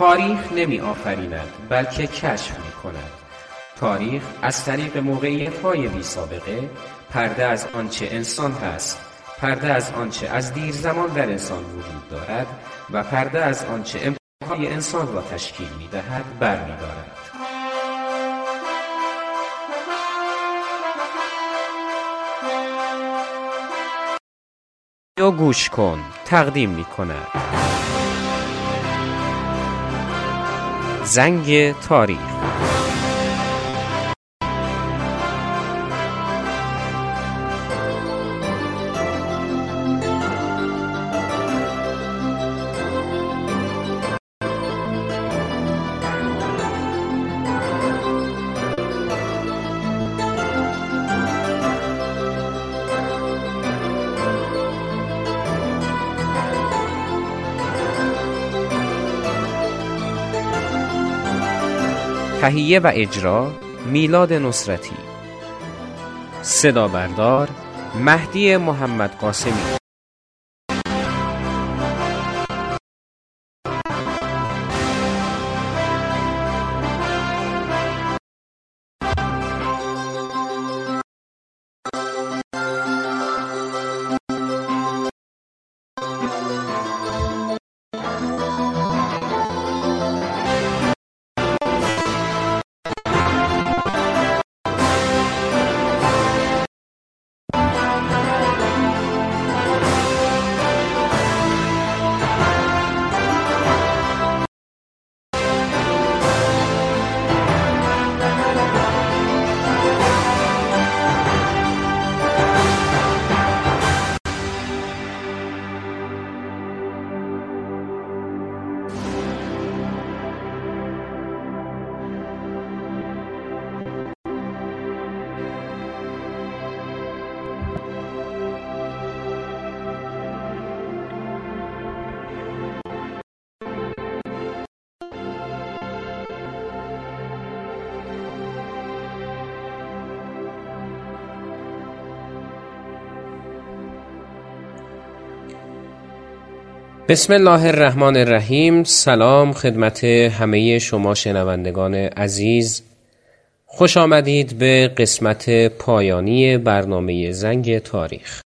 تاریخ نمی آفریند بلکه کشف می کند. تاریخ از طریق موقعیت‌های بی سابقه پرده از آنچه انسان هست، پرده از آنچه از دیر زمان در انسان وجود دارد و پرده از آنچه امکانهای انسان را تشکیل می دهد برمی دارد. یا گوش کن تقدیم می کند زنگ تاریخ. تهیه و اجرا میلاد نصرتی. صدا بردار مهدی محمد قاسمی. بسم الله الرحمن الرحیم. سلام خدمت همه شما شنوندگان عزیز، خوش آمدید به قسمت پایانی برنامه زنگ تاریخ.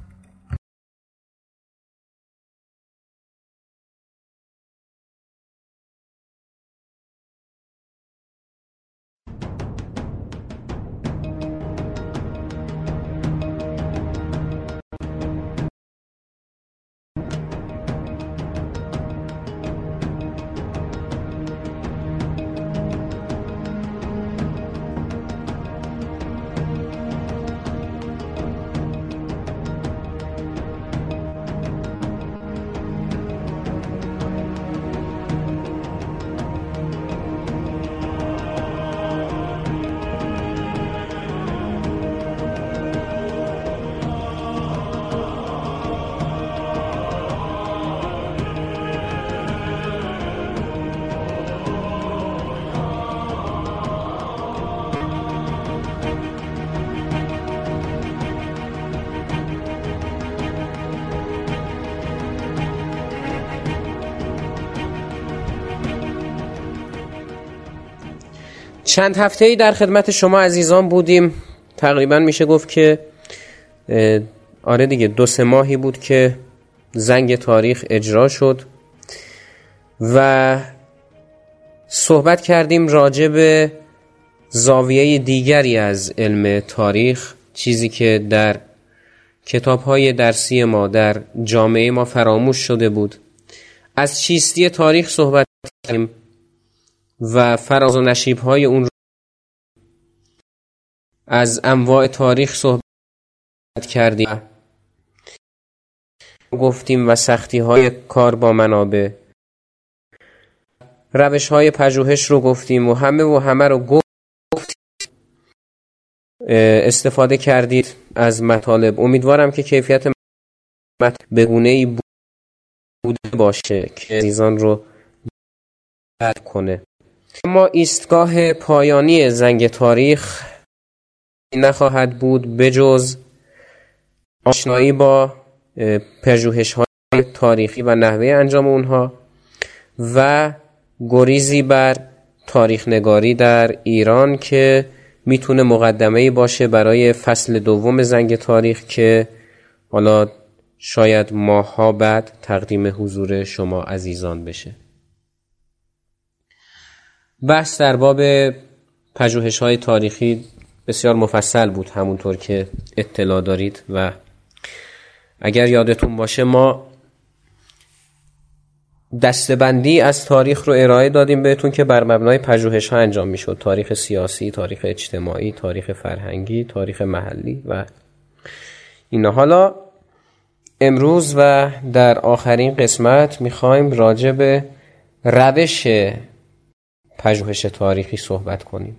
چند هفته‌ای در خدمت شما عزیزان بودیم. تقریبا میشه گفت که آره دیگه 2-3 ماهی بود که زنگ تاریخ اجرا شد و صحبت کردیم راجع به زاویه دیگری از علم تاریخ، چیزی که در کتاب‌های درسی ما در جامعه ما فراموش شده بود. از چیستی تاریخ صحبت کردیم و فراز و نشیب‌های اون، از انواع تاریخ صحبت کردیم، گفتیم و سختی‌های کار با منابع، روش‌های پژوهش رو گفتیم و همه رو گفتیم. استفاده کردید از مطالب. امیدوارم که کیفیت مطالب به گونه‌ای بوده باشه که عزیزان رو درک کنه. اما ایستگاه پایانی زنگ تاریخ نخواهد بود بجز آشنایی با پژوهش‌های تاریخی و نحوه انجام اونها و گریزی بر تاریخ نگاری در ایران که میتونه مقدمه‌ای باشه برای فصل دوم زنگ تاریخ که حالا شاید ماه‌ها بعد تقدیم حضور شما عزیزان بشه. بحث در باب پژوهش‌های تاریخی بسیار مفصل بود، همونطور که اطلاع دارید، و اگر یادتون باشه ما دسته‌بندی از تاریخ رو ارائه دادیم بهتون که بر مبنای پژوهش‌ها انجام میشد: تاریخ سیاسی، تاریخ اجتماعی، تاریخ فرهنگی، تاریخ محلی و اینا. حالا امروز و در آخرین قسمت میخوایم راجع به روش پژوهش تاریخی صحبت کنیم.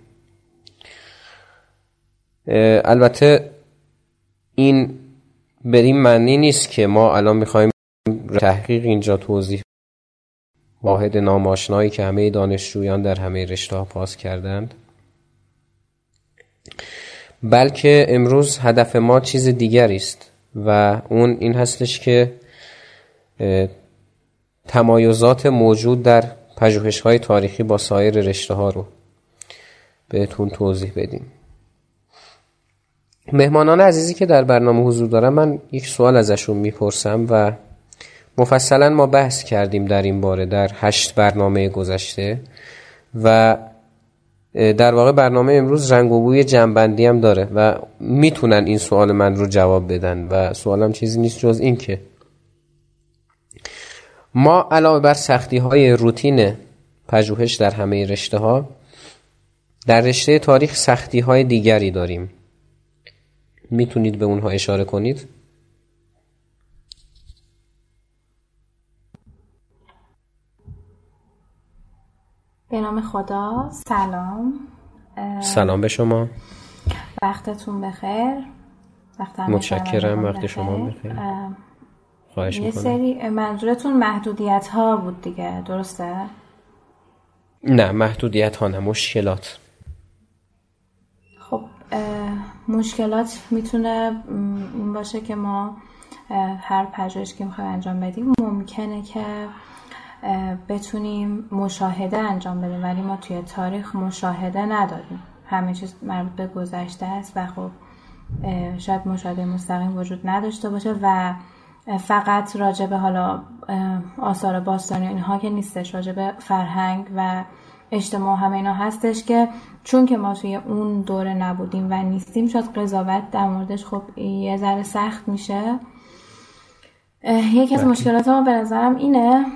البته این به این معنی نیست که ما الان میخوایم تحقیق اینجا توضیح واحد ناماشنایی که همه دانشجویان در همه رشته‌ها پاس کردند، بلکه امروز هدف ما چیز دیگری است و اون این هستش که تمایزات موجود در پژوهش‌های تاریخی با سایر رشته‌ها رو بهتون توضیح بدیم. مهمانان عزیزی که در برنامه حضور دارن، من یک سوال ازشون میپرسم و مفصلا ما بحث کردیم در این باره در 8 برنامه گذشته و در واقع برنامه امروز رنگ و بوی جمع‌بندی هم داره و میتونن این سوال من رو جواب بدن و سوالم چیزی نیست جز این که ما علاوه بر سختی‌های روتین پژوهش در همه رشته‌ها، در رشته تاریخ سختی‌های دیگری داریم. میتونید به اونها اشاره کنید؟ به نام خدا. سلام. سلام به شما. وقتتون بخیر. متشکرم. وقت شما بخیر. خواهش میکنم. یه سری منظورتون محدودیت ها بود دیگه، درسته؟ نه، محدودیت ها نه، مشکلات. خب مشکلات میتونه این باشه که ما هر پژوهش که میخوایم انجام بدیم ممکنه که بتونیم مشاهده انجام بدیم، ولی ما توی تاریخ مشاهده نداریم. همه چیز مربوط به گذشته است و خب شاید مشاهده مستقیم وجود نداشته باشه و فقط راجع به حالا آثار باستانی اینها که نیستش، راجع به فرهنگ و اجتماع همه اینا هستش که چون که ما توی اون دوره نبودیم و نیستیم، شاید قضاوت در موردش خب یه ذره سخت میشه. یکی از مشکلات ما به نظرم اینه.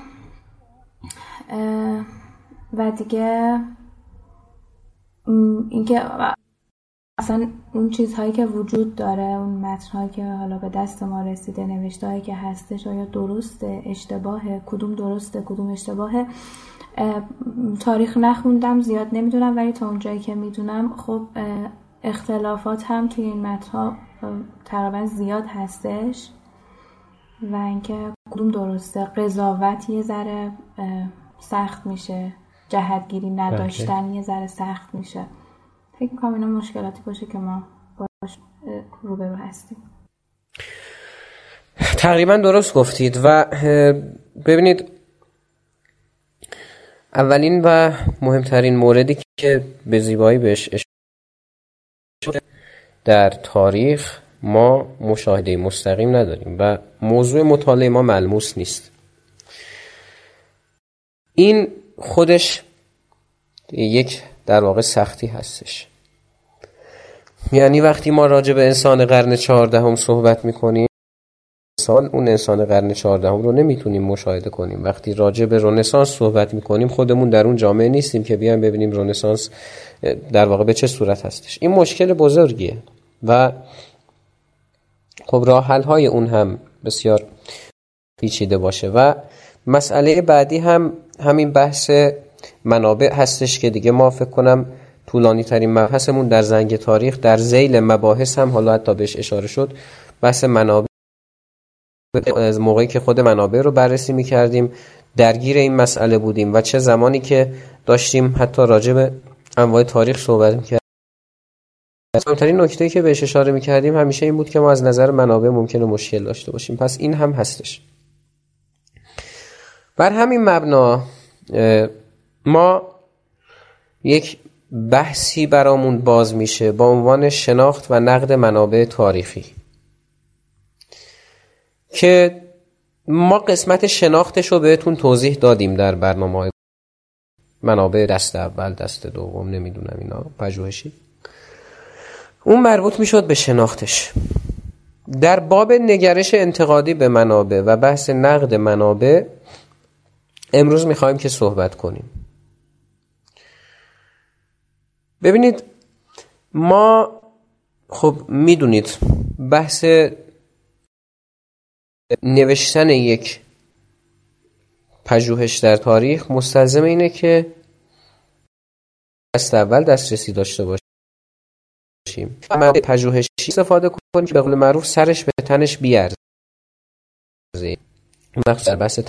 و دیگه اینکه اصلا اون چیزهایی که وجود داره، اون متن‌هایی که حالا به دست ما رسیده، نوشته‌هایی که هستش، آیا درسته، اشتباهه، کدوم درسته، کدوم اشتباهه. تاریخ نخوندم، زیاد نمیدونم، ولی تا اونجایی که میدونم خب اختلافات هم توی این متن‌ها تقریبا زیاد هستش و اینکه کدوم درسته، قضاوت یه ذره سخت میشه، جهتگیری نداشتن یه ذره سخت میشه. فکر می‌کنم اینا مشکلاتی باشه که ما باش روبرو هستیم. تقریبا درست گفتید و ببینید اولین و مهمترین موردی که به زیبایی بهش اشاره در تاریخ، ما مشاهده مستقیم نداریم و موضوع مطالعه ما ملموس نیست. این خودش یک در واقع سختی هستش. یعنی وقتی ما راجع به انسان قرن 14 صحبت میکنیم، اون انسان قرن 14 رو نمیتونیم مشاهده کنیم. وقتی راجع به رنسانس صحبت میکنیم، خودمون در اون جامعه نیستیم که بیایم ببینیم رنسانس در واقع به چه صورت هستش. این مشکل بزرگیه و خب راه حل های اون هم بسیار پیچیده باشه. و مسئله بعدی هم همین بحث منابع هستش که دیگه ما فکر کنم طولانی ترین مبحثمون در زنگ تاریخ، در ذیل مباحث هم حالا حتی بهش اشاره شد، بحث منابع. از موقعی که خود منابع رو بررسی می‌کردیم درگیر این مسئله بودیم و چه زمانی که داشتیم حتی راجع به انواع تاریخ صحبت می‌کردیم، مهمترین نکته‌ای که بهش اشاره می‌کردیم همیشه این بود که ما از نظر منابع ممکنه مشکل داشته باشیم. پس این هم هستش. بر همین مبنا ما یک بحثی برامون باز میشه با عنوان شناخت و نقد منابع تاریخی که ما قسمت شناختش رو بهتون توضیح دادیم در برنامه منابع دست اول، دست دوم، نمیدونم اینا پژوهشی. اون مربوط میشد به شناختش. در باب نگرش انتقادی به منابع و بحث نقد منابع امروز میخوایم که صحبت کنیم. ببینید، ما خب میدونید بحث نوشتن یک پژوهش در تاریخ مستلزم اینه که دست اول دسترسی داشته باشیم. ما پژوهشی استفاده کنیم که به قول معروف سرش به تنش بیارزه. مخصوصا در بحث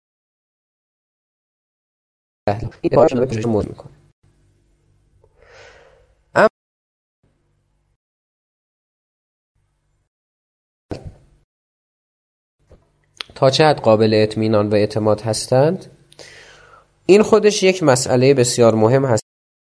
تحلیل این پژوهش مهم میکنه. تا چه حد قابل اطمینان و اعتماد هستند، این خودش یک مسئله بسیار مهم هست.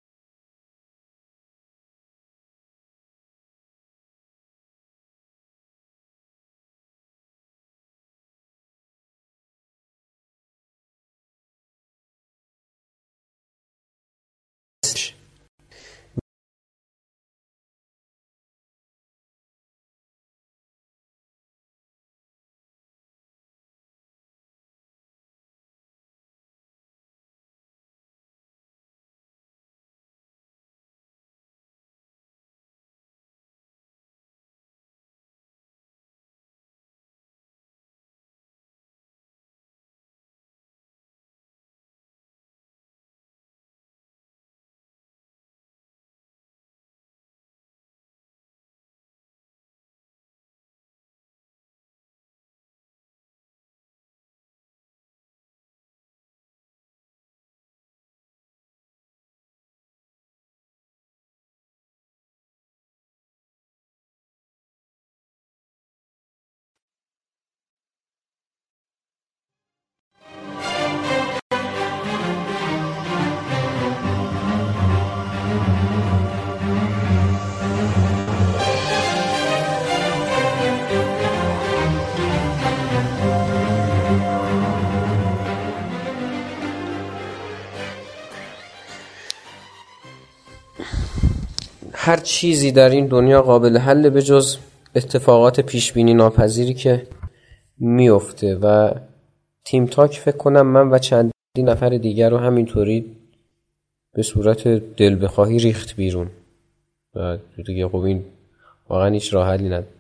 هر چیزی در این دنیا قابل حل به جز اتفاقات پیشبینی ناپذیری که میفته و تیم تاک فکر کنم من و چندین نفر دیگر رو همینطوری به صورت دل بخواهی ریخت بیرون و دیگه خب این واقعا هیچ راه حلی نداره.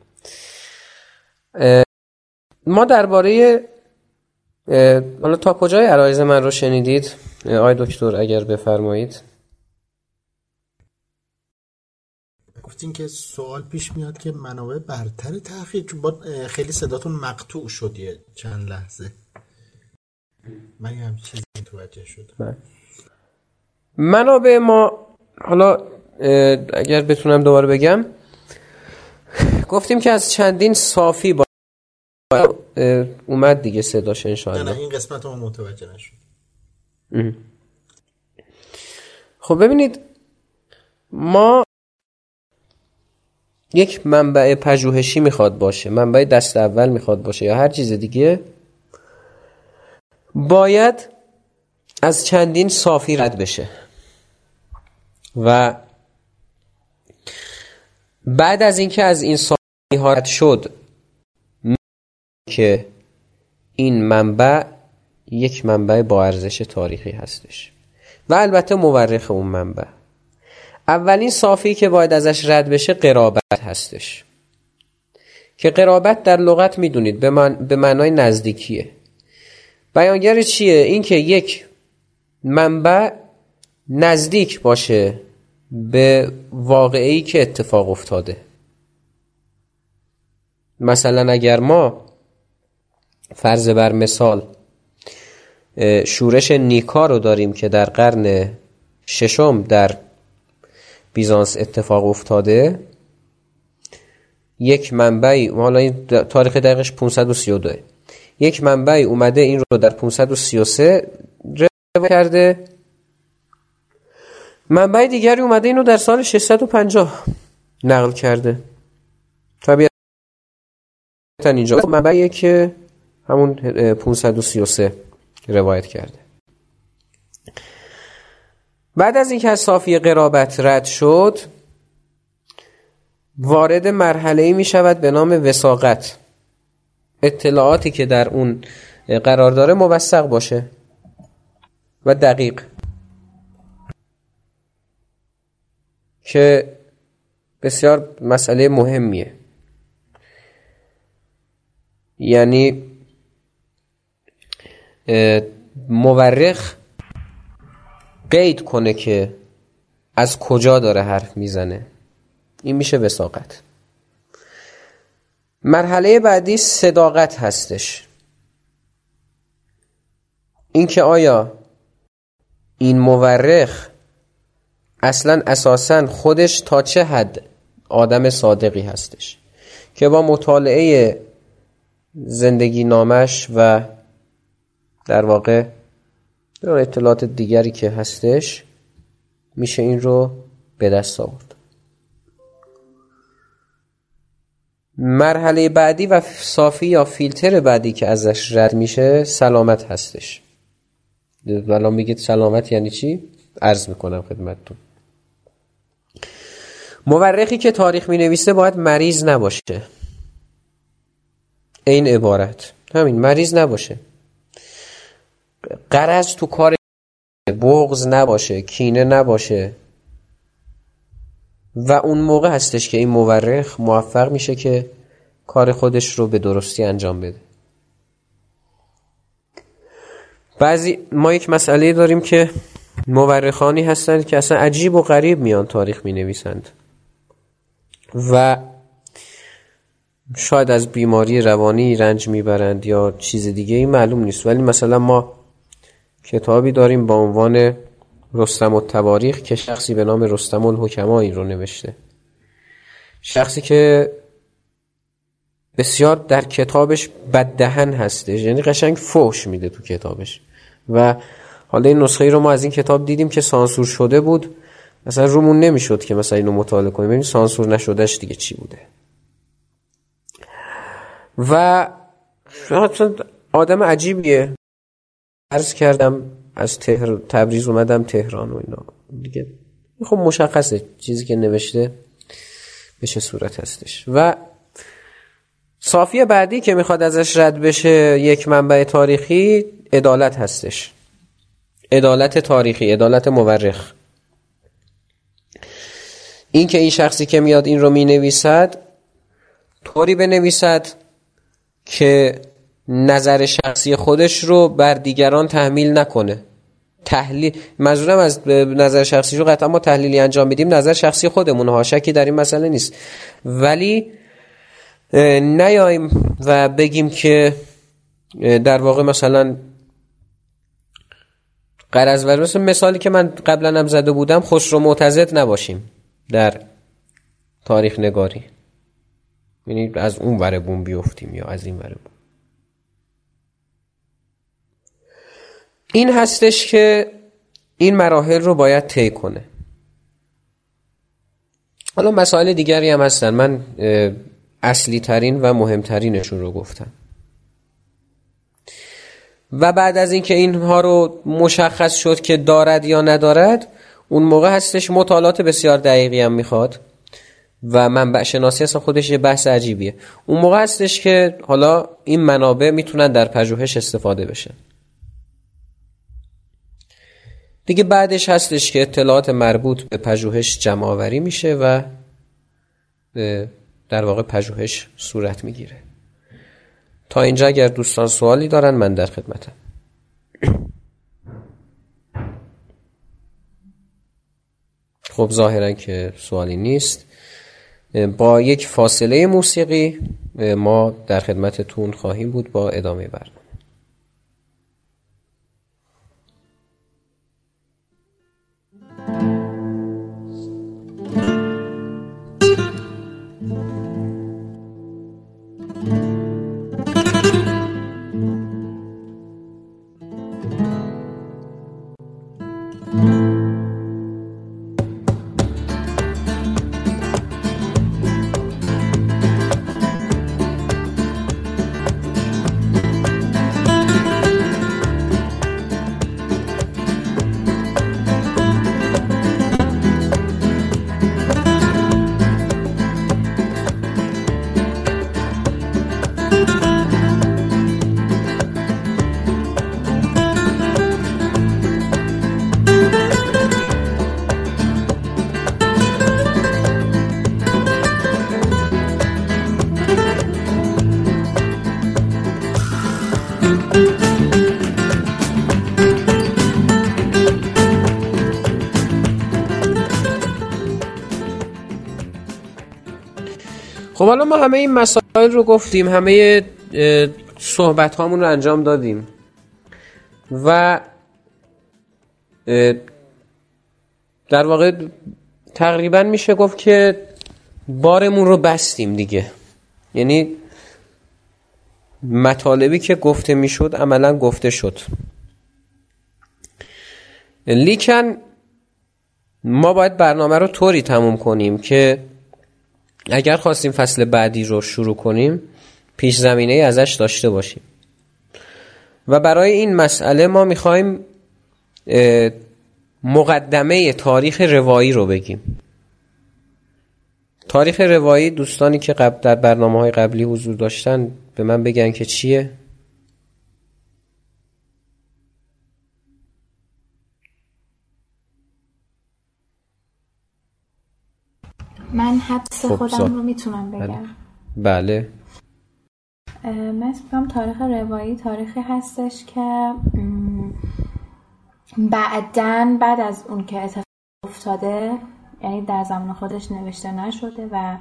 ما درباره حالا تا کجای عرایض من رو شنیدید آقای دکتر اگر بفرمایید؟ گفتین که سوال پیش میاد که منابع برتر تحقیق، با خیلی صداتون مقطوع شد یه چند لحظه، من هم چیزی متوجه شدم. منابع ما حالا اگر بتونم دوباره بگم، گفتیم که از چندین صافی با اومد دیگه صداش انشاءالله. نه این قسمت رو متوجه نشد. خب ببینید، ما یک منبع پژوهشی میخواد باشه، منبع دست اول میخواد باشه یا هر چیز دیگه، باید از چندین صافی رد بشه و بعد از اینکه از این صافی ها رد شد که این منبع یک منبع با ارزش تاریخی هستش و البته مورخ اون منبع. اولین صافی که باید ازش رد بشه قرابت هستش که قرابت در لغت میدونید به معنای نزدیکیه. بیانگر چیه؟ این که یک منبع نزدیک باشه به واقعه‌ای که اتفاق افتاده. مثلا اگر ما فرض بر مثال شورش نیکا رو داریم که در قرن ششم در بیزانس اتفاق افتاده، یک منبعی، حالا این تاریخ دقیقش 532، یک منبعی اومده این رو در 533 روایت کرده منبع دیگری اومده اینو در سال 650 نقل کرده. طبیعتا اینجا منبعیه که همون 533 روایت کرده. بعد از اینکه از صافی قرابت رد شد، وارد مرحله‌ای می شود به نام وثاقت. اطلاعاتی که در اون قرار داره موثق باشه و دقیق، که بسیار مسئله مهمیه. یعنی مورخ قید کنه که از کجا داره حرف میزنه. این میشه وثاقت. مرحله بعدی صداقت هستش. این که آیا این مورخ اصلا اساساً خودش تا چه حد آدم صادقی هستش که با مطالعه زندگی نامش و در واقع اطلاعات دیگری که هستش میشه این رو به دست آورد. مرحله بعدی و صافی یا فیلتر بعدی که ازش رد میشه سلامت هستش. الان میگید سلامت یعنی چی؟ عرض میکنم خدمتتون. مورخی که تاریخ مینویسه باید مریض نباشه. این عبارت همین، مریض نباشه، غرض تو کار، بغض نباشه، کینه نباشه، و اون موقع هستش که این مورخ موفق میشه که کار خودش رو به درستی انجام بده. ما یک مسئله داریم که مورخانی هستند که اصلا عجیب و غریب میان تاریخ می نویسند و شاید از بیماری روانی رنج میبرند یا چیز دیگه، این معلوم نیست. ولی مثلا ما کتابی داریم با عنوان رستم التواریخ که شخصی به نام رستم الحکما این رو نوشته. شخصی که بسیار در کتابش بددهن هستش، یعنی قشنگ فحش میده تو کتابش. و حالا این نسخه ای رو ما از این کتاب دیدیم که سانسور شده بود، مثلا رومون نمیشد که مثلا اینو مطالعه کنیم ببینیم سانسور نشدهش دیگه چی بوده. و آدم عجیبیه. عرض کردم از تبریز اومدم تهران و اینا دیگه، خب مشخصه چیزی که نوشته به چه صورت هستش. و صافی بعدی که میخواد ازش رد بشه یک منبع تاریخی عدالت هستش. عدالت تاریخی، عدالت مورخ. این که این شخصی که میاد این رو مینویسد طوری بنویسد که نظر شخصی خودش رو بر دیگران تحمیل نکنه. تحلیل، منظورم از نظر شخصی رو قطعا ما تحلیلی انجام میدیم، نظر شخصی خودمون ها، شکی در این مسئله نیست، ولی نیاییم و بگیم که در واقع مثلا غرض ور، مثلا مثالی که من قبلا هم زده بودم، خسرو معتضد نباشیم در تاریخ نگاری، یعنی از اون ور بوم بیفتیم یا از این ور بوم. این هستش که این مراحل رو باید طی کنه. حالا مسائل دیگری هم هستن، من اصلی ترین و مهمترینشون رو گفتم. و بعد از اینکه اینها رو مشخص شد که دارد یا ندارد، اون موقع هستش مطالعات بسیار دقیقی هم میخواد و منبع شناسی اصلا خودش یه بحث عجیبیه. اون موقع هستش که حالا این منابع میتونن در پژوهش استفاده بشن. دیگه بعدش هستش که اطلاعات مربوط به پژوهش جمع آوری میشه و در واقع پژوهش صورت میگیره. تا اینجا اگر دوستان سوالی دارن من در خدمتم. خب ظاهرا که سوالی نیست. با یک فاصله موسیقی ما در خدمتتون خواهیم بود با ادامه برنامه. خب حالا ما همه این مسائل رو گفتیم، همه صحبت هامون رو انجام دادیم و در واقع تقریبا میشه گفت که بارمون رو بستیم دیگه. یعنی مطالبی که گفته میشد عملا گفته شد. لیکن ما باید برنامه رو طوری تموم کنیم که اگر خواستیم فصل بعدی رو شروع کنیم پیش زمینه ازش داشته باشیم. و برای این مسئله ما میخوایم مقدمه تاریخ روایی رو بگیم. تاریخ روایی دوستانی که در برنامه‌های قبلی حضور داشتن به من بگن که چیه؟ من حدس خودم رو میتونم بگم. بله. من فکرم تاریخ روایی تاریخی هستش که بعد از اون که اتفاق افتاده، یعنی در زمان خودش نوشته نشده و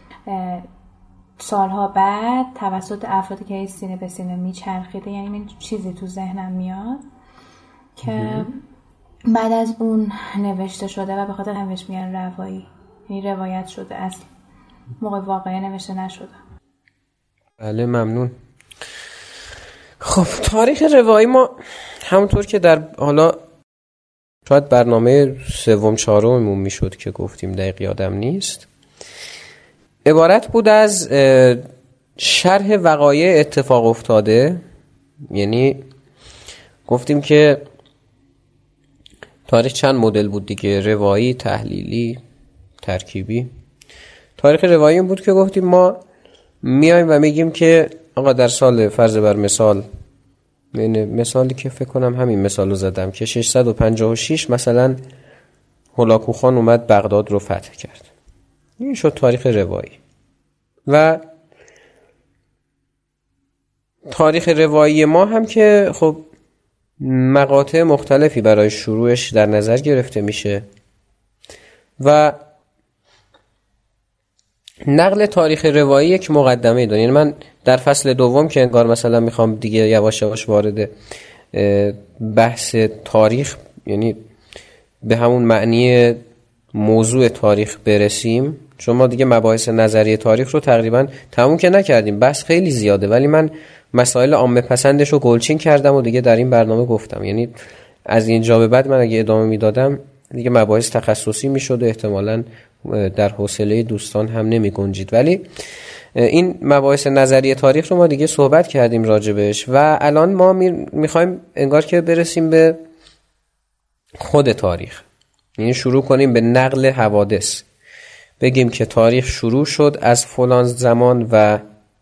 سالها بعد توسط افرادی که سینه به سینه میچرخیده، یعنی من چیزی تو ذهنم میاد که بعد از اون نوشته شده و به خاطر همش میگن روایی، یعنی روایت شده، از موقع واقعی نوشته نشده. بله ممنون. خب تاریخ روایی ما همونطور که در حالا شاید برنامه سوم چهارممون میشد که گفتیم، دقیق یادم نیست، عبارت بود از شرح وقایع اتفاق افتاده. یعنی گفتیم که تاریخ چند مدل بود دیگه، روایی، تحلیلی، ترکیبی. تاریخ روایی این بود که گفتیم ما میایم و میگیم که آقا در سال فرض بر مثال، مثالی که فکر کنم همین مثال رو زدم که 656 مثلا هولاکو خان اومد بغداد رو فتح کرد. این شد تاریخ روایی. و تاریخ روایی ما هم که خب مقاطع مختلفی برای شروعش در نظر گرفته میشه و نقل تاریخ روایی یک مقدمه داره. یعنی من در فصل دوم که انگار مثلا میخوام دیگه یواش یواش وارد بحث تاریخ، یعنی به همون معنی موضوع تاریخ برسیم، چون ما دیگه مباحث نظری تاریخ رو تقریبا تموم که نکردیم، بحث خیلی زیاده، ولی من مسائل عامه پسندش رو گلچین کردم و دیگه در این برنامه گفتم. یعنی از اینجا به بعد من اگه ادامه میدادم دیگه مباحث تخصصی میشد و احتمالاً در حوصله دوستان هم نمی گنجید. ولی این مباحث نظری تاریخ رو ما دیگه صحبت کردیم راجبش و الان ما میخوایم انگار که برسیم به خود تاریخ. یعنی شروع کنیم به نقل حوادث، بگیم که تاریخ شروع شد از فلان زمان و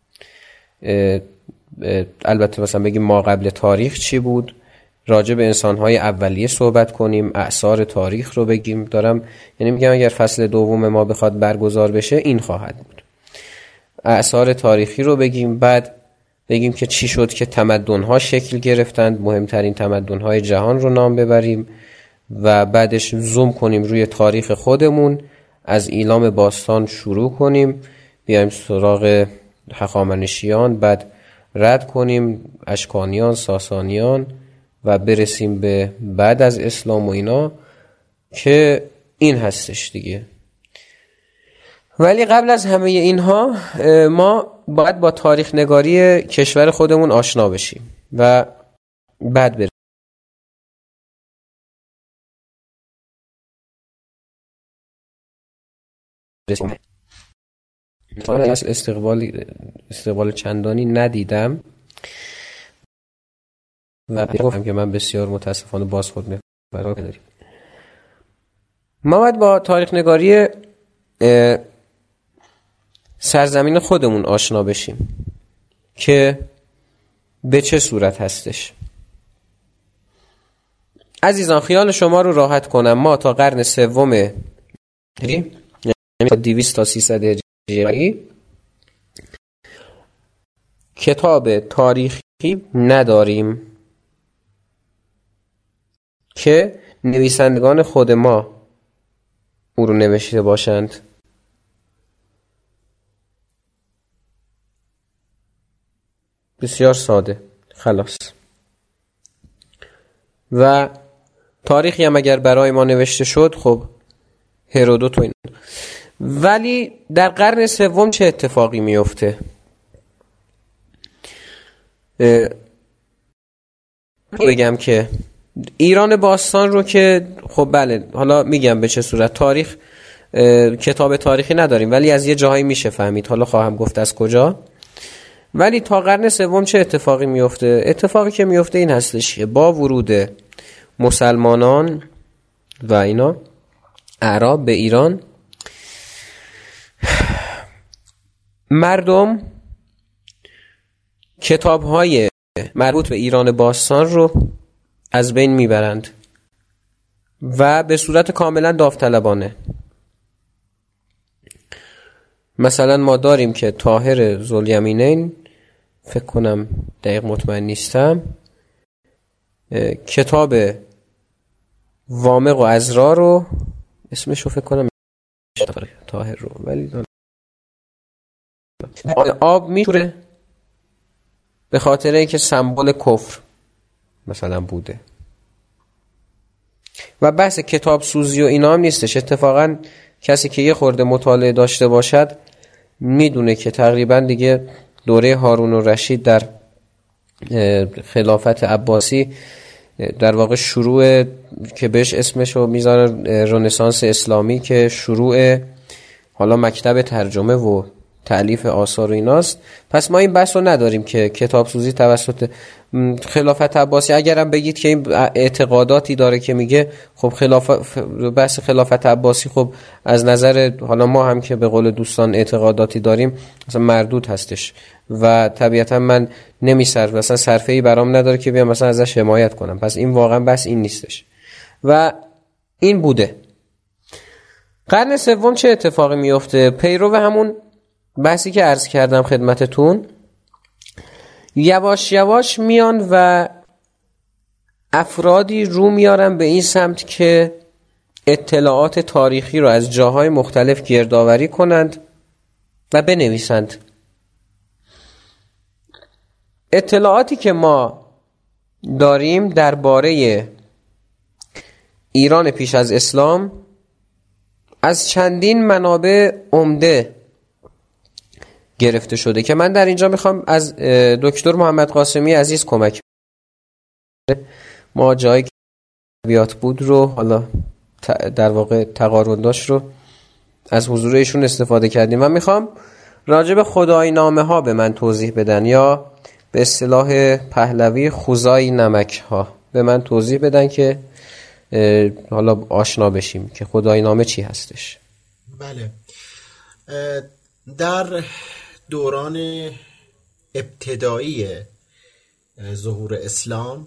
البته مثلا بگیم ما قبل تاریخ چی بود، راجع به انسان‌های اولیه صحبت کنیم، اعصار تاریخ رو بگیم. یعنی میگم اگر فصل دوم ما بخواد برگزار بشه این خواهد بود. اعصار تاریخی رو بگیم، بعد بگیم که چی شد که تمدن‌ها شکل گرفتند، مهمترین تمدن‌های جهان رو نام ببریم و بعدش زوم کنیم روی تاریخ خودمون، از ایلام باستان شروع کنیم، بیایم سراغ هخامنشیان، بعد رد کنیم اشکانیان، ساسانیان و برسیم به بعد از اسلام و اینا، که این هستش دیگه. ولی قبل از همه اینها ما باید با تاریخ نگاری کشور خودمون آشنا بشیم و بعد برسیم. استقبال چندانی ندیدم و گفتم که من بسیار متاسفانه باز خود برای داریم. ما باید با تاریخ نگاری سرزمین خودمون آشنا بشیم که به چه صورت هستش. عزیزان خیال شما رو راحت کنم، ما تا قرن سوم یعنی 200 تا 300 هجری کتاب تاریخی نداریم که نویسندگان خود ما او رو نوشته باشند. بسیار ساده، خلاص. و تاریخی هم اگر برای ما نوشته شد، خب هرودوت و این. ولی در قرن سوم چه اتفاقی میفته؟ بگم که ایران باستان رو که خب بله، حالا میگم به چه صورت. تاریخ کتاب تاریخی نداریم ولی از یه جاهایی میشه فهمید، حالا خواهم گفت از کجا. ولی تا قرن سوم چه اتفاقی میفته؟ اتفاقی که میفته این هستش که با ورود مسلمانان و اینا اعراب به ایران، مردم کتاب‌های مربوط به ایران باستان رو از بین میبرند و به صورت کاملا داوطلبانه. مثلا ما داریم که طاهر ذوالیمینین، فکر کنم دقیق مطمئن نیستم، کتاب وامق و عذرا رو اسمش رو فکر کنم طاهر رو، ولی آب میشوره به خاطر اینکه سمبل کفر مثلا بوده. و بحث کتاب سوزی و اینا هم نیستش. اتفاقا کسی که یه خورده مطالعه داشته باشد میدونه که تقریبا دیگه دوره هارون الرشید در خلافت عباسی در واقع شروع، که بهش اسمشو میذارن رنسانس اسلامی، که شروع حالا مکتب ترجمه و تألیف آثار و ایناست. پس ما این بحث رو نداریم که کتاب سوزی توسط خلافت عباسی. اگرم بگید که این اعتقاداتی داره که میگه خب بحث خلافت عباسی خب از نظر حالا ما هم که به قول دوستان اعتقاداتی داریم مثلا مردود هستش و طبیعتا من مثلا صرفه‌ای برام نداره که بیام مثلا ازش حمایت کنم. پس این واقعا بس این نیستش. و این بوده. قرن سوم چه اتفاقی میفته؟ پیرو همون بحثی که عرض کردم خدمتتون، یواش یواش میان و افرادی رو میارن به این سمت که اطلاعات تاریخی رو از جاهای مختلف گردآوری کنند و بنویسند. اطلاعاتی که ما داریم درباره ایران پیش از اسلام از چندین منابع عمده گرفته شده که من در اینجا میخوام از دکتر محمد قاسمی عزیز کمک. ما جایی که بیات بود رو حالا در واقع تقارن داشت رو از حضور ایشون استفاده کردیم. من میخوام راجع به خدای نامه ها به من توضیح بدن، یا به اصطلاح پهلوی خوزای نمک ها به من توضیح بدن که حالا آشنا بشیم که خدای نامه چی هستش. بله، در دوران ابتدایی ظهور اسلام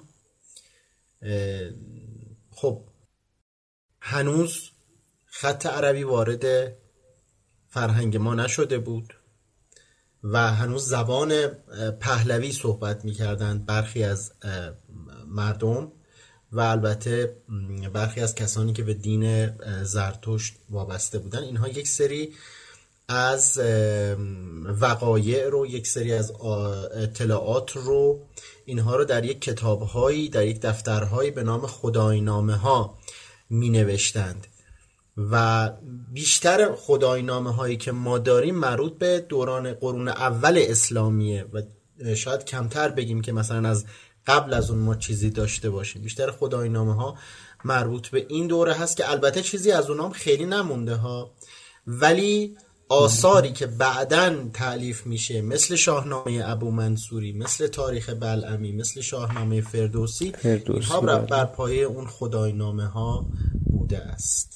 خب هنوز خط عربی وارد فرهنگ ما نشده بود و هنوز زبان پهلوی صحبت می‌کردند برخی از مردم و البته برخی از کسانی که به دین زرتشت وابسته بودن. اینها یک سری از وقایع رو، یک سری از اطلاعات رو، اینها رو در یک کتاب‌هایی، در یک دفترهایی به نام خدایینامه ها می نوشتند و بیشتر خدایینامه هایی که ما داریم مربوط به دوران قرون اول اسلامیه و شاید کمتر بگیم که مثلا از قبل از اون ما چیزی داشته باشیم. بیشتر خدایینامه ها مربوط به این دوره هست که البته چیزی از اونام خیلی نمونده ها، ولی آثاری که بعداً تألیف میشه مثل شاهنامه ابو منصوری، مثل تاریخ بلعمی، مثل شاهنامه فردوسی اینها بر پایه اون خدایینامه ها بوده است.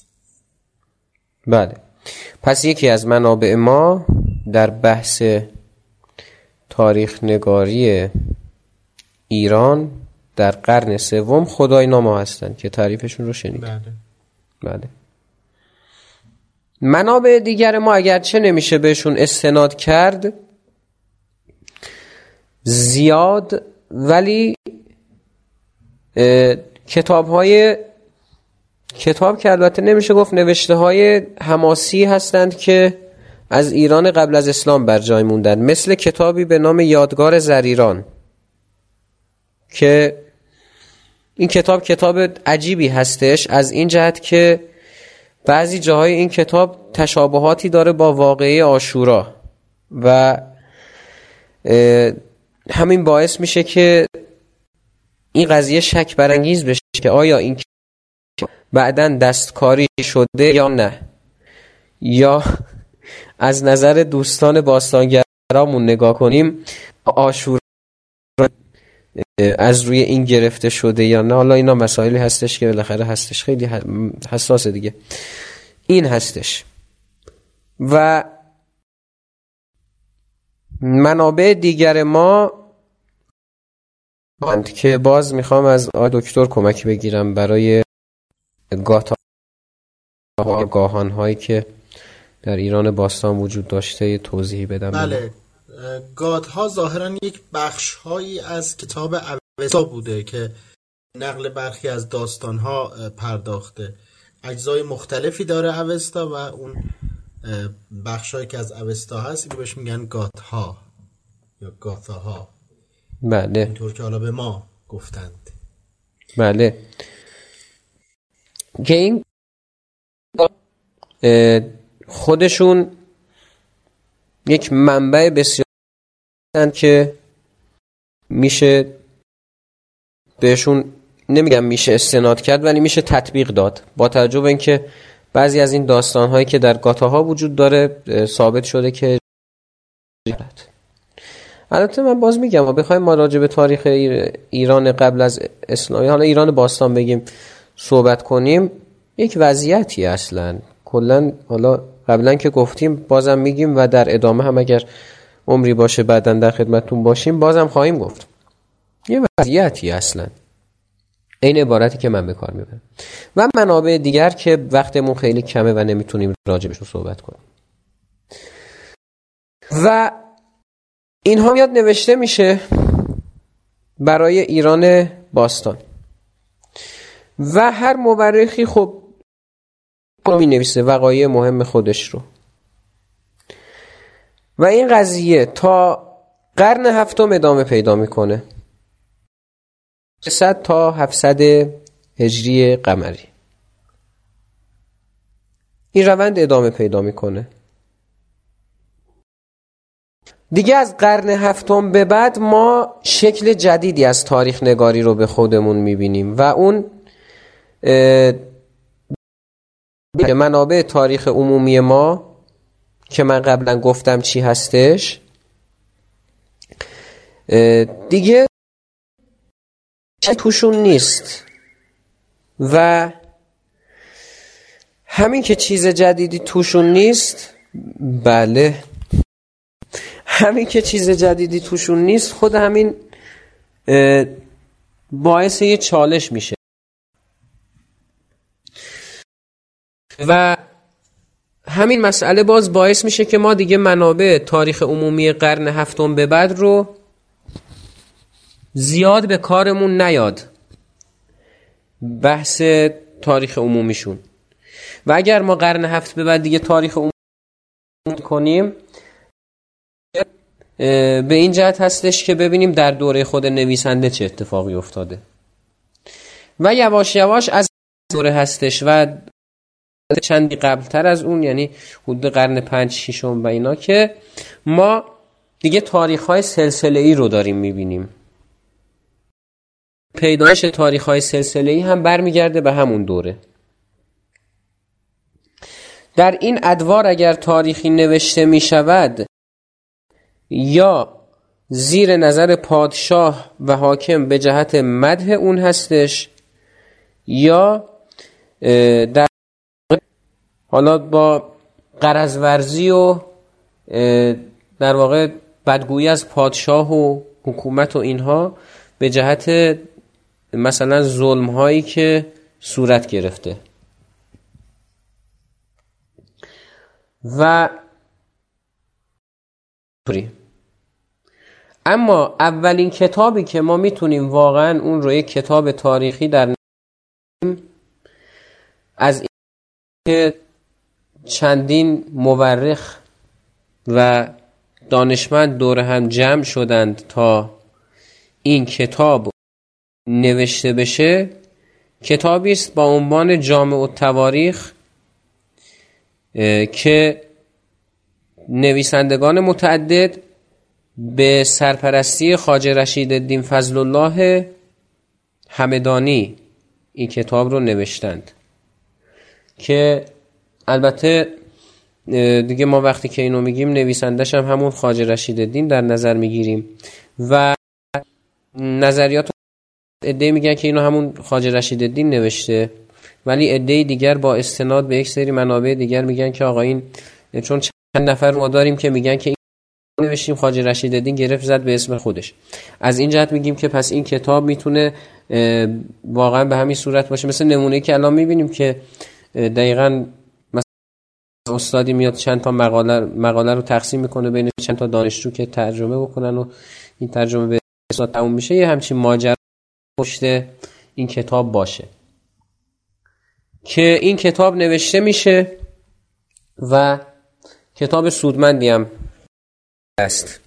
بله، پس یکی از منابع ما در بحث تاریخ نگاری ایران در قرن سوم خدایینما هستند که تعریفشون رو شنید. بله. منابع دیگر ما اگرچه نمیشه بهشون استناد کرد زیاد، ولی کتاب که البته نمیشه گفت نوشته های حماسی هستند که از ایران قبل از اسلام بر جای موندن، مثل کتابی به نام یادگار زریران که این کتاب عجیبی هستش از این جهت که بعضی جاهای این کتاب تشابهاتی داره با واقعه عاشورا و همین باعث میشه که این قضیه شک برانگیز بشه که آیا این بعداً دستکاری شده یا نه، یا از نظر دوستان باستانگرامون نگاه کنیم عاشورا از روی این گرفته شده یا نه. حالا اینا مسائلی هستش که بالاخره هستش خیلی حساسه دیگه. این هستش و منابع دیگر ما که باز میخوام از دکتر کمک بگیرم برای گاهان هایی که در ایران باستان وجود داشته توضیحی بدم. بله، گاتها ظاهرا یک بخش هایی از کتاب اوستا بوده که نقل برخی از داستان ها پرداخته. اجزای مختلفی داره اوستا و اون بخش هایی که از اوستا هست بهش میگن گاتها یا گاتاها. بله، اینطور که حالا به ما گفتند. بله، که این خودشون یک منبع بسیار که میشه بهشون نمیگم میشه استناد کرد ولی میشه تطبیق داد، با توجه به اینکه بعضی از این داستان‌هایی که در گاتاها وجود داره ثابت شده که البته من باز میگم و بخوایم ما راجع به تاریخ ایران قبل از اسلام، حالا ایران باستان بگیم صحبت کنیم، یک وضعیتی اصلا کلا حالا قبلا که گفتیم بازم میگیم و در ادامه هم اگر عمری باشه بعداً در خدمتتون باشیم بازم خواهیم گفت، یه وضعیتی اصلا این عبارتی که من به کار میبرم و منابع دیگر که وقتمون خیلی کمه و نمیتونیم راجبشون صحبت کنیم و اینها میاد نوشته میشه برای ایران باستان و هر مورخی خب می نویسه وقایع مهم خودش رو و این قضیه تا قرن هفتم ادامه پیدا میکنه 300 تا 700 هجری قمری این روند ادامه پیدا میکنه دیگه. از قرن هفتم به بعد ما شکل جدیدی از تاریخ نگاری رو به خودمون میبینیم و اون منابع تاریخ عمومی ما که من قبلا گفتم چی هستش دیگه توشون نیست و همین که چیز جدیدی توشون نیست، بله همین که چیز جدیدی توشون نیست خود همین باعث یه چالش میشه و همین مسئله باز باعث میشه که ما دیگه منابع تاریخ عمومی قرن هفتم به بعد رو زیاد به کارمون نیاد بحث تاریخ عمومیشون و اگر ما قرن هفت به بعد دیگه تاریخ عمومی کنیم به این جهت هستش که ببینیم در دوره خود نویسنده چه اتفاقی افتاده و یواش یواش از دوره هستش و چندی قبلتر از اون یعنی حدود قرن 5 6 و اینا که ما دیگه تاریخ‌های سلسله‌ای رو داریم می‌بینیم. پیدایش تاریخ‌های سلسله‌ای هم برمیگرده به همون دوره. در این ادوار اگر تاریخی نوشته می‌شود یا زیر نظر پادشاه و حاکم به جهت مدح اون هستش یا در حالا با غرض ورزی و در واقع بدگویی از پادشاه و حکومت و اینها به جهت مثلا ظلم هایی که صورت گرفته. و اما اولین کتابی که ما میتونیم واقعا اون رو یک کتاب تاریخی در از این که چندین مورخ و دانشمند دور هم جمع شدند تا این کتاب نوشته بشه، کتابی است با عنوان جامع التواریخ که نویسندگان متعدد به سرپرستی خواجه رشیدالدین فضل الله همدانی این کتاب رو نوشتند، که البته دیگه ما وقتی که اینو میگیم نویسندش هم همون خواجه رشیدالدین در نظر میگیریم و نظریات عده‌ای میگن که اینو همون خواجه رشیدالدین نوشته، ولی عده‌ای دیگر با استناد به یک سری منابع دیگر میگن که آقا این، چون چند نفر ما داریم که میگن که این نوشتیم خواجه رشیدالدین گرفت زد به اسم خودش، از این جهت میگیم که پس این کتاب میتونه واقعا به همین صورت باشه. مثل نمونه‌ای که الان میبینیم که دقیقاً مثلا استادی میاد چند تا مقاله رو تقسیم میکنه بین چند تا دانشجو که ترجمه بکنن و این ترجمه به استاد تموم میشه، یه همچین ماجرا پشت این کتاب باشه که این کتاب نوشته میشه و کتاب سودمندی هم است.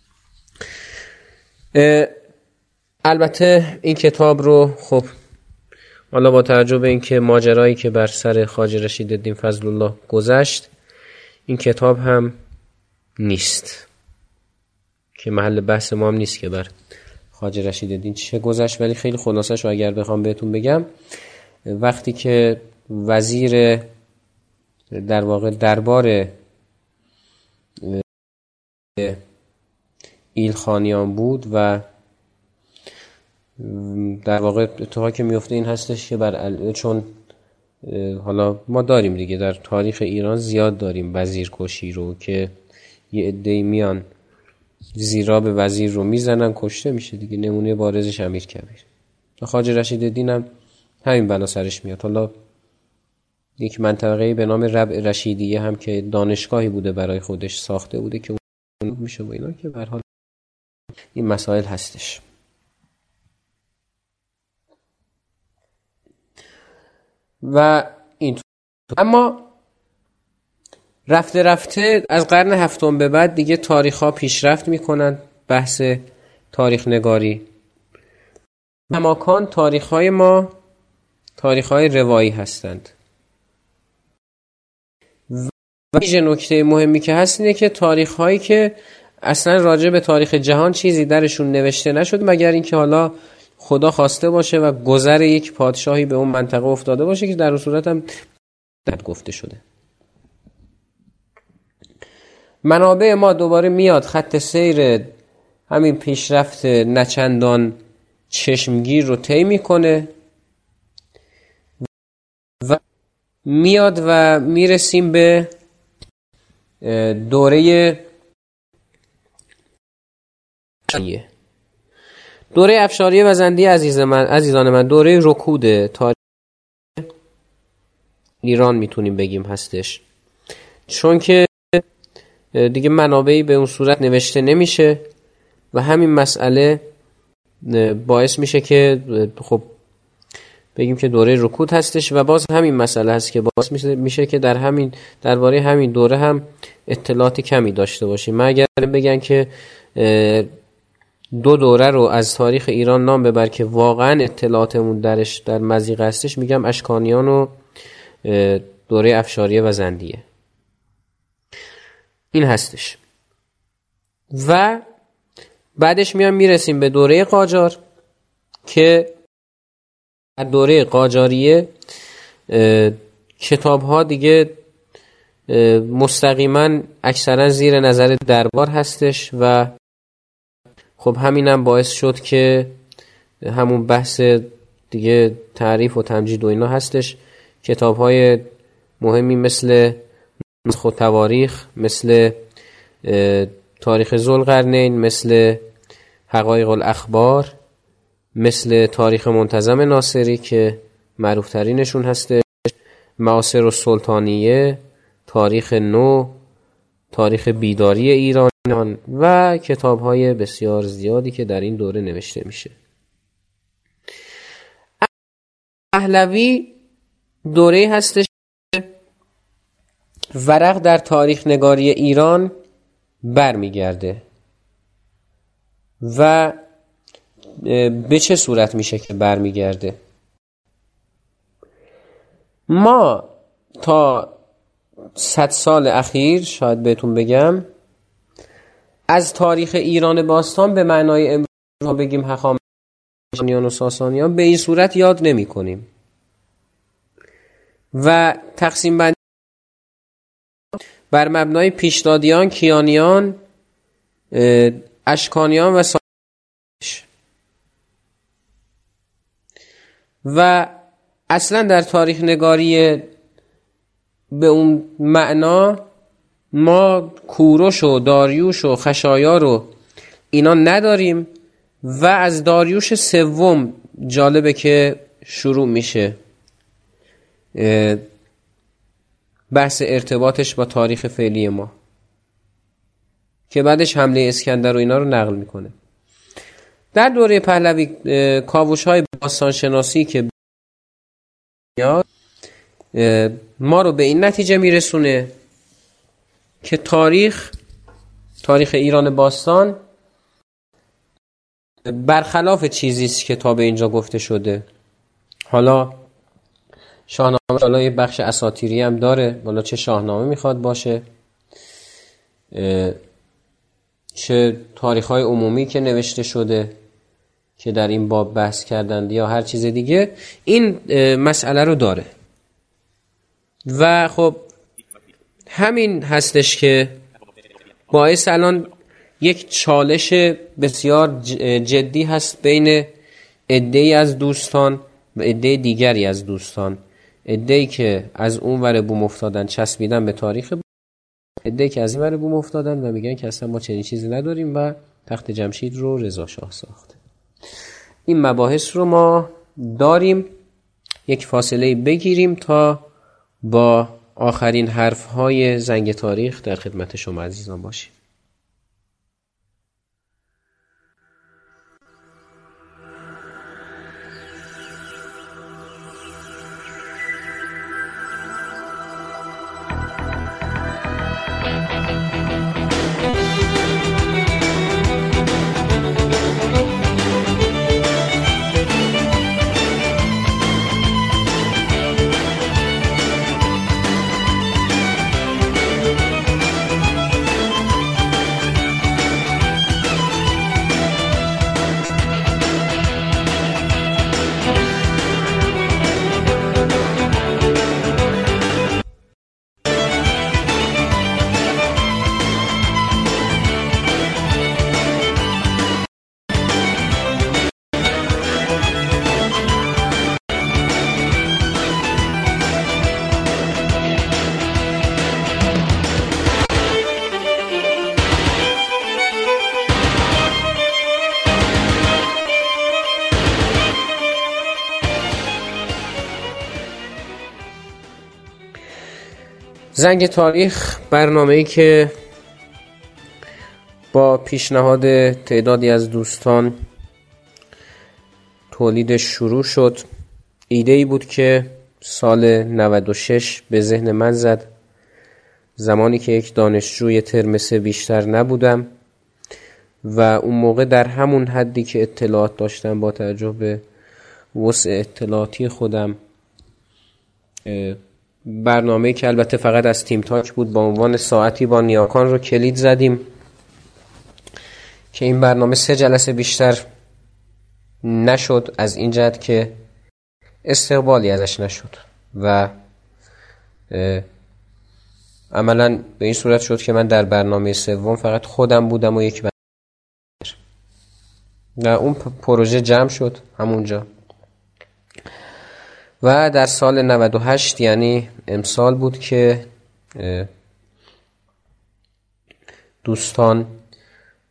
البته این کتاب رو خب حالا با توجه به اینکه ماجرایی که بر سر خواجه رشیدالدین فضل الله گذشت، این کتاب هم نیست که محل بحث ما هم نیست که بر خواجه رشیدالدین چه گذشت، ولی خیلی خلاصش رو اگر بخوام بهتون بگم، وقتی که وزیر در واقع دربار ایلخانیان بود و در واقع اتفاقی که میفته این هستش که چون حالا ما داریم دیگه در تاریخ ایران زیاد داریم وزیر کشی رو که یه عده‌ای میان زیرا به وزیر رو میزنن کشته میشه دیگه، نمونه بارزش امیرکبیر. خواجه رشیدالدین هم همین بلا سرش میاد. حالا یک منطقه‌ای به نام ربع رشیدیه هم که دانشگاهی بوده برای خودش ساخته بوده که اون میشه با اینا، که به هر حال این مسائل هستش. و این اما رفته رفته از قرن هفتم به بعد دیگه تاریخ ها پیشرفت میکنن، بحث تاریخ نگاری کماکان تاریخ های ما تاریخ های روایی هستند و ویژه نکته مهمی که هست اینه که تاریخ هایی که اصلا راجع به تاریخ جهان چیزی درشون نوشته نشد مگر اینکه حالا خدا خواسته باشه و گذر یک پادشاهی به اون منطقه افتاده باشه که در اون صورت هم گفته شده. منابع ما دوباره میاد خط سیر همین پیشرفت نچندان چشمگیر رو طی میکنه و میاد و میرسیم به دوره افشاریه وزندی. عزیزان من، دوره رکود تاریخ ایران میتونیم بگیم هستش، چون که دیگه منابعی به اون صورت نوشته نمیشه و همین مسئله باعث میشه که خب بگیم که دوره رکود هستش و باز همین مسئله هست که باعث میشه که درباره همین دوره هم اطلاعات کمی داشته باشیم. من اگر بگن که دو دوره رو از تاریخ ایران نام ببر که واقعا اطلاعاتمون درش در مضیق هستش، میگم اشکانیان و دوره افشاریه وزندیه. این هستش و بعدش میرسیم به دوره قاجار که در دوره قاجاریه کتاب ها دیگه مستقیما اکثرا زیر نظر دربار هستش و خب همینم باعث شد که همون بحث دیگه تعریف و تمجید و اینا هستش. کتاب های مهمی مثل نسخ و تواریخ، مثل تاریخ ذوالقرنین، مثل حقایق الاخبار، مثل تاریخ منتظم ناصری که معروف ترینشون هسته، معاصر السلطانیه، تاریخ نو، تاریخ بیداری ایرانیان و کتاب‌های بسیار زیادی که در این دوره نوشته میشه. پهلوی دوره هستش ورق در تاریخ نگاری ایران برمیگرده و به چه صورت میشه که برمیگرده؟ ما تا 100 سال اخیر شاید بهتون بگم از تاریخ ایران باستان به معنای امروز ما بگیم هخامنشیان و ساسانیان به این صورت یاد نمی کنیم و تقسیم بندی بر مبنای پیشدادیان، کیانیان، اشکانیان و و اصلا در تاریخ نگاری به اون معنا ما کوروش و داریوش و خشایار رو اینا نداریم و از داریوش سوم جالبه که شروع میشه بحث ارتباطش با تاریخ فعلی ما که بعدش حمله اسکندر و اینا رو نقل میکنه. در دوره پهلوی کاوش‌های باستانشناسی که ما رو به این نتیجه میرسونه که تاریخ ایران باستان برخلاف چیزیست که تا به اینجا گفته شده. حالا شاهنامه حالا یه بخش اساطیری هم داره، حالا چه شاهنامه میخواد باشه چه تاریخ‌های عمومی که نوشته شده که در این باب بحث کردند یا هر چیز دیگه، این مسئله رو داره و خب همین هستش که باعث الان یک چالش بسیار جدی هست بین عده‌ای از دوستان و عده دیگری از دوستان، عده‌ای که از اون ور بوم افتادن چسبیدن به تاریخ، عده‌ای که از این ور بوم افتادن و میگن که اصلا ما چنین چیزی نداریم و تخت جمشید رو رضا شاه ساخته. این مباحث رو ما داریم، یک فاصله بگیریم تا با آخرین حرف‌های زنگ تاریخ در خدمت شما عزیزان باشیم. زنگ تاریخ برنامه‌ای که با پیشنهاد تعدادی از دوستان تولیدش شروع شد. ایده‌ای بود که سال 96 به ذهن من زد، زمانی که یک دانشجوی ترم 3 بیشتر نبودم و اون موقع در همون حدی که اطلاعات داشتم با توجه به وسع اطلاعاتی خودم، برنامه‌ای که البته فقط از تیم تاک بود با عنوان ساعتی با نیاکان رو کلید زدیم که این برنامه 3 جلسه بیشتر نشد، از این جهت که استقبالی ازش نشد و عملا به این صورت شد که من در برنامه سوم فقط خودم بودم و یک و اون پروژه جمع شد همونجا. و در سال 98 یعنی امسال بود که دوستان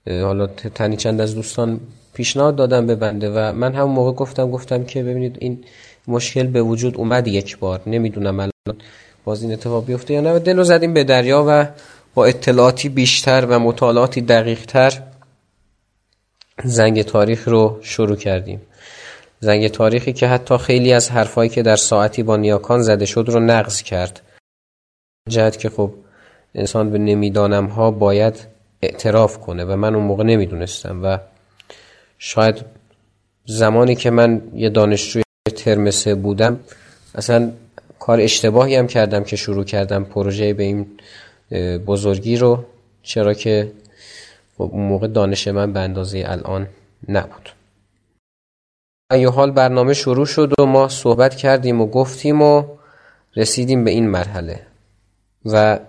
حالا تنی چند از دوستان پیشنهاد دادن به بنده و من همون موقع گفتم که ببینید این مشکل به وجود اومد یک بار، نمیدونم الان باز این اتفاق بیفته یا نه، و دلو زدیم به دریا و با اطلاعاتی بیشتر و مطالعاتی دقیق‌تر زنگ تاریخ رو شروع کردیم. زنگ تاریخی که حتی خیلی از حرفایی که در ساعتی با نیاکان زده شد رو نقض کرد. جهت که خب انسان به نمیدانم ها باید اعتراف کنه و من اون موقع نمیدونستم و شاید زمانی که من یه دانشجوی ترم 3 بودم اصلا کار اشتباهی هم کردم که شروع کردم پروژه به این بزرگی رو، چرا که اون موقع دانش من به اندازه الان نبود. ایه حال برنامه شروع شد و ما صحبت کردیم و گفتیم و رسیدیم به این مرحله و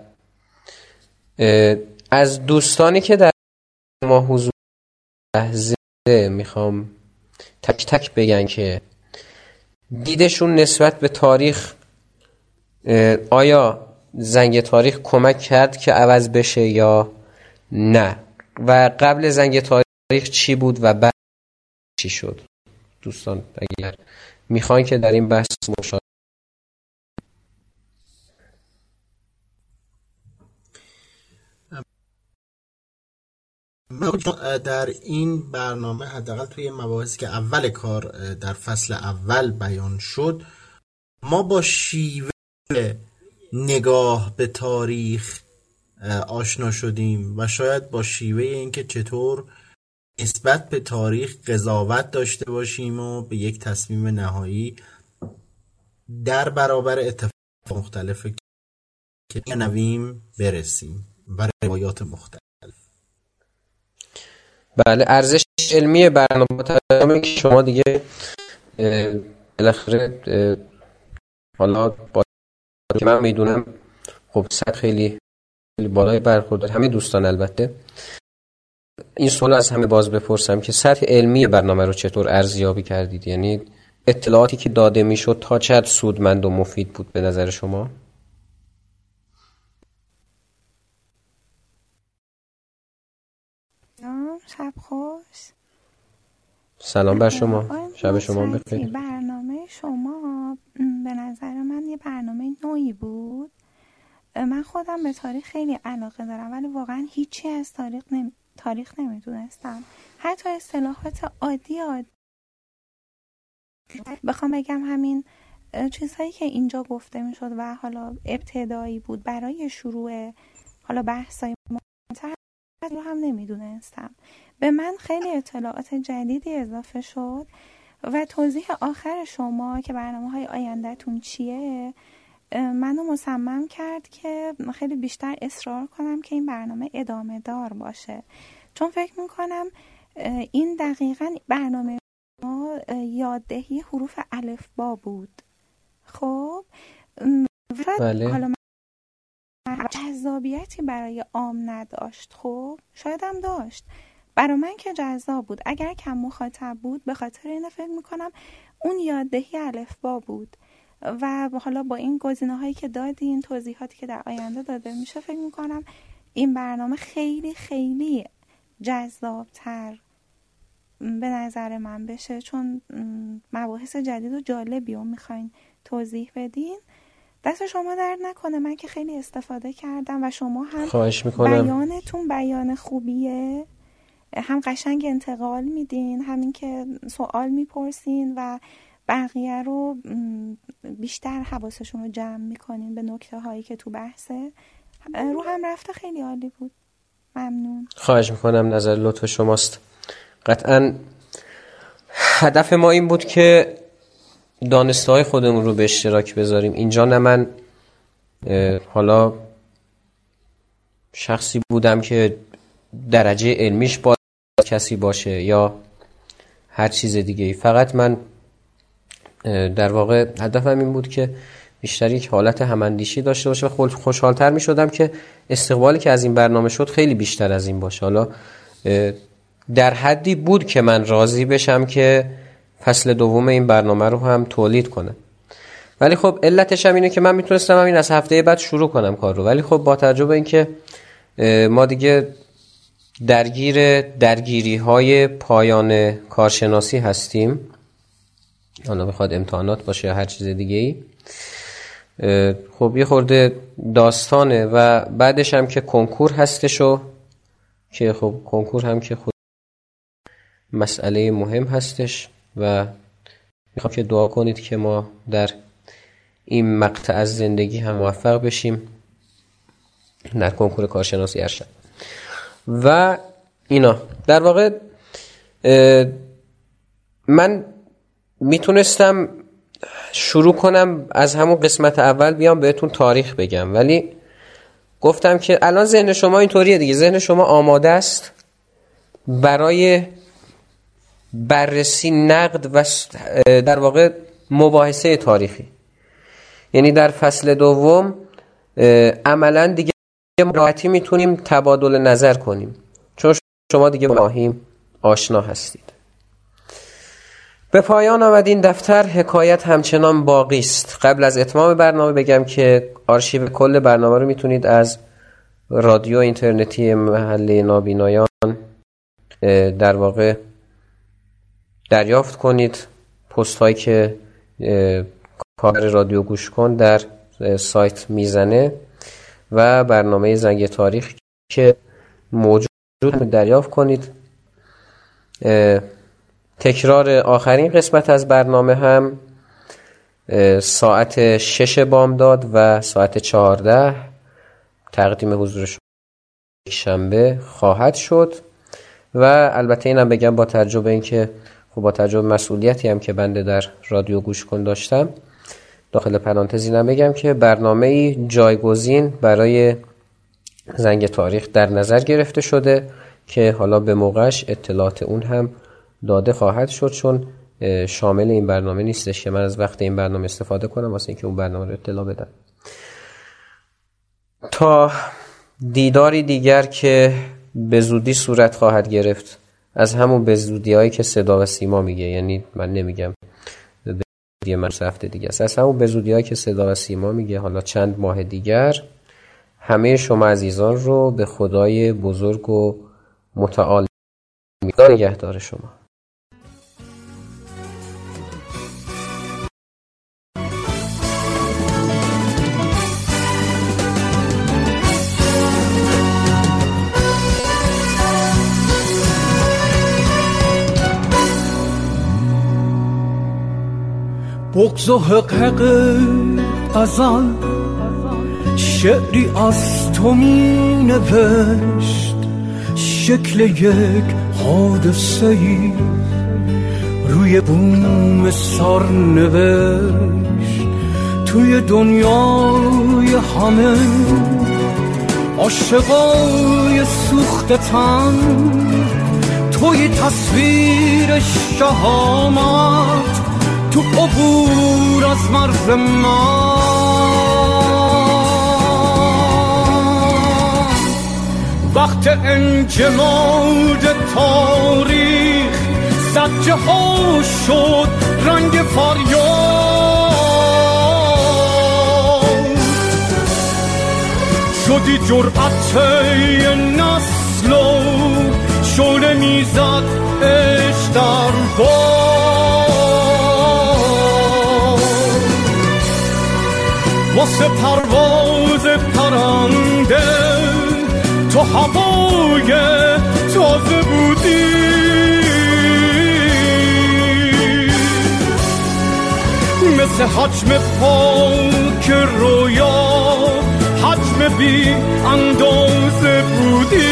از دوستانی که در ما حضور لحظه میخوام تک تک بگن که دیدشون نسبت به تاریخ، آیا زنگ تاریخ کمک کرد که عوض بشه یا نه، و قبل زنگ تاریخ چی بود و بعد چی شد. دوستان اگر میخوان که در این بحث مشارکت. در این برنامه حداقل توی مباحثی که اول کار در فصل اول بیان شد، ما با شیوه نگاه به تاریخ آشنا شدیم و شاید با شیوه اینکه چطور نسبت به تاریخ قضاوت داشته باشیم و به یک تصمیم نهایی در برابر اتفاق مختلف که می‌شنویم برسیم و روایات مختلف. بله، ارزش علمی برنامه که شما دیگه بالاخره حالا با که من میدونم خب سطح خیلی بالای برخورد همه دوستان، البته این سوال از همه باز بپرسم که سطح علمی برنامه رو چطور ارزیابی کردید؟ یعنی اطلاعاتی که داده میشد تا چقدر سودمند و مفید بود به نظر شما؟ شب خوش. سلام بر شما، شب شما بخیر. برنامه شما به نظر من یه برنامه نوعی بود. من خودم به تاریخ خیلی علاقه دارم ولی واقعا هیچی از تاریخ نمیدونستم. حتی اصطلاحات عادی بخوام بگم همین چیزهایی که اینجا گفته میشد و حالا ابتدایی بود برای شروع حالا بحثای مهم‌تر رو هم نمیدونستم. به من خیلی اطلاعات جدیدی اضافه شد و توضیح آخر شما که برنامه‌های آینده‌تون چیه منو مصمم کرد که خیلی بیشتر اصرار کنم که این برنامه ادامه دار باشه، چون فکر میکنم این دقیقاً برنامه ما یاددهی حروف الفبا بود. خب بله. حالا جذابیتی برای عام نداشت، خب شاید هم داشت، برای من که جذاب بود. اگر کم مخاطب بود به خاطر اینه فکر میکنم اون یاددهی الفبا بود و حالا با این گزینه‌هایی که دادین، توضیحاتی که در آینده داده میشه، فکر میکنم این برنامه خیلی خیلی جذابتر به نظر من بشه، چون مباحث جدید و جالبی رو میخواین توضیح بدین. دست شما درد نکنه، من که خیلی استفاده کردم و شما هم خواهش میکنم. بیانتون بیان خوبیه، هم قشنگ انتقال میدین، همین که سوال میپرسین و بقیه رو بیشتر حواسشون رو جمع میکنین به نکته هایی که تو بحثه. رو هم رفته خیلی عالی بود. ممنون. خواهش میکنم، نظر لطف شماست. قطعا هدف ما این بود که دانسته های خودمون رو به اشتراک بذاریم. اینجا نه من حالا شخصی بودم که درجه علمیش با کسی باشه یا هر چیز دیگه ای، فقط من در واقع هدفم این بود که بیشتر یک حالت هماندیشی داشته باشه و خوشحالتر می شدم که استقبالی که از این برنامه شد خیلی بیشتر از این باشه. حالا در حدی بود که من راضی بشم که فصل دوم این برنامه رو هم تولید کنم، ولی خب علتش هم اینه که من میتونستم همین از هفته بعد شروع کنم کار رو، ولی خب با توجه به اینکه ما دیگه درگیری‌های پایان کارشناسی هستیم. حالا بخواد امتحانات باشه یا هر چیز دیگه‌ای. خب یه خورده داستانه و بعدش هم که کنکور هستشو که خب کنکور هم که خود مسئله مهم هستش و میخوام که دعا کنید که ما در این مقطع از زندگی هم موفق بشیم در کنکور کارشناسی ارشد. و اینا در واقع من میتونستم شروع کنم از همون قسمت اول بیام بهتون تاریخ بگم، ولی گفتم که الان ذهن شما اینطوریه دیگه، ذهن شما آماده است برای بررسی، نقد و در واقع مباحثه تاریخی. یعنی در فصل دوم عملا دیگه راحتی میتونیم تبادل نظر کنیم چون شما دیگه با مفاهیم آشنا هستید. به پایان آمد این دفتر، حکایت همچنان باقی است. قبل از اتمام برنامه بگم که آرشیو کل برنامه رو میتونید از رادیو اینترنتی محله نابینایان در واقع دریافت کنید. پست هایی که کار رادیو گوش کن در سایت میزنه و برنامه زنگ تاریخ که موجود دریافت کنید. تکرار آخرین قسمت از برنامه هم ساعت 6 بامداد و ساعت 14 تقدیم حضور شما شنبه خواهد شد. و البته اینم بگم با توجه به اینکه خب با توجه به مسئولیتی هم که بنده در رادیو گوش کن داشتم، داخل پرانتز اینم بگم که برنامه‌ای جایگزین برای زنگ تاریخ در نظر گرفته شده که حالا به موقعش اطلاعات اون هم داده خواهد شد، چون شامل این برنامه نیستش که من از وقت این برنامه استفاده کنم واسه اینکه اون برنامه رو اطلاع بدم. تا دیداری دیگر که به زودی صورت خواهد گرفت، از همون به زودی هایی که صدا و سیما میگه، یعنی من نمیگم به زودی من هفته دیگه است، از همون به زودی هایی که صدا و سیما میگه، حالا چند ماه دیگر، همه شما عزیزان رو به خدای بزرگ و متعال نگهدار شما. بغض و حقق ازل شعری از تو می نوشت، شکل یک حادثه‌ای روی بوم سر نوشت. توی دنیای همه عاشقای سوخته تن، توی تصویر شهامت، تو عبور از مرز من. وقت انجماد تاریخ زجه ها شد رنگ فریاد، شدی جرأت نسل و شعله میزد عشق در باد. واسه پرواز پرنده تو هوای تازه بودی، مثل حجم پاک رویا حجم بی اندازه بودی.